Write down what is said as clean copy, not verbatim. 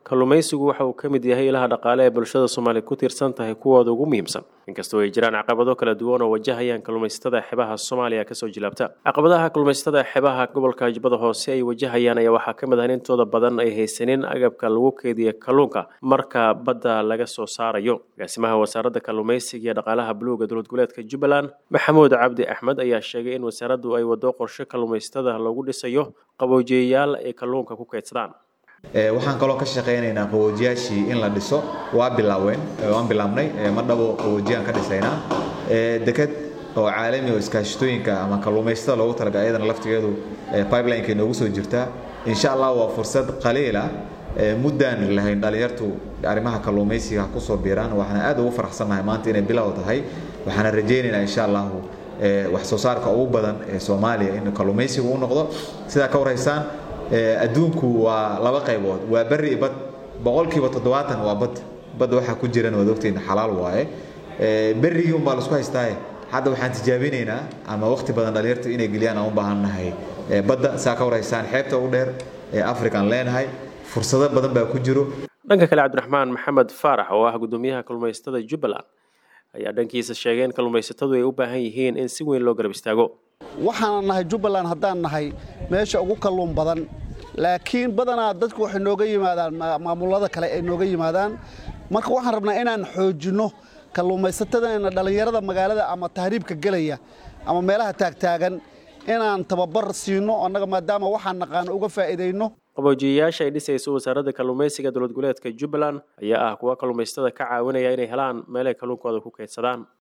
kalluumaysigu waxa uu ka mid yahay ilaha dhaqaale ee bulshada Soomaaliyeed ku tiirsan tahay kuwooda ugu muhiimsan inkastoo ay jiraan caqabado kala duwan oo wajahayaan kalluumaysatada xeebaha Soomaaliya ka soo jilaabta caqabadaha kalluumaysatada xeebaha gobolka Jubbada Hoose ay wajahayaan ayaa waxa ka mid ah in intooda badan ay haysanin agabka lagu keydiyo kalluunka marka badda laga soo saarayo agaasimaha wasaaradda kalluumaysiga iyo dhaqaalaha buluuga dowlad goboleedka Jubbaland Maxamuud Cabdi Axmed ayaa sheegay in wasaaraddu ay wado qorshe kalluumaysatada lagu dhisayo qaboojiyayaal ay kalluunka ku keydsadaan waxaan kaloo ka shaqeynaynaa qaboojiyaashii in la dhiso waan bilaabnay ma dhabo qaboojiyaan ka dhisaynaa dekad oo caalami oo iskaashatooyinka ama kalluumaysatada loogu talagalay ayadana laftigeedu pipeline-ka inoogu soo jirta insha Allah waa fursad qaliila muddaan lahayn dhalinyartu arrimaha kalluumaysiga ku soo biiraan waxaan aad ugu faraxsanahay maanta inay bilow tahay waxaan rajaynaynaa insha Allah wax soo saarka ugu badan ee Soomaaliya in kalluumaysigu uu noqdo sida ka wareysaan adduunku waa laba qaybood waa bari bad 70% waa bad waxa ku jiraan wada waqti xalaal waaye bariga uma la isku haystaa hadda waxaan tijaabinaynaa ama waqti badan dhalinyartu inay galiyaan aan u baahanahay badda saa ka wareysaan xeebta ugu dheer ee African leenahay fursado badan baa ku jiro dhanka kale Cabdiraxmaan Maxamed Faarax oo ah gudoomiyaha kalluumaysatada Jubbaland ayaa dhankiisa sheegay in kalluumaysatadu ay u baahan yihiin in si weyn loo garab istaago waxaan nahay Jubbaland haddaan nahay meesha ugu kalluun badan laakiin badanaa dadku waxay nooga yimaadaan maamulada kale ay nooga yimaadaan marka waxaan rabnaa inaan xoojino kalluumaysatada dhalinyarada magaalada ama tahriibka galaya ama meelaha taagtaagan inaan tababar siino annaga maadaama waxaan naqaan uga faa'iideyno qaboojiyayaasha ay dhisayso wasaaradda kalluumaysiga dowlad goboleedka Jubbaland ayaa ah kuwa kalluumaysatada ka caawinaya inay helaan meel ay kalluunkooda ku keydsadaan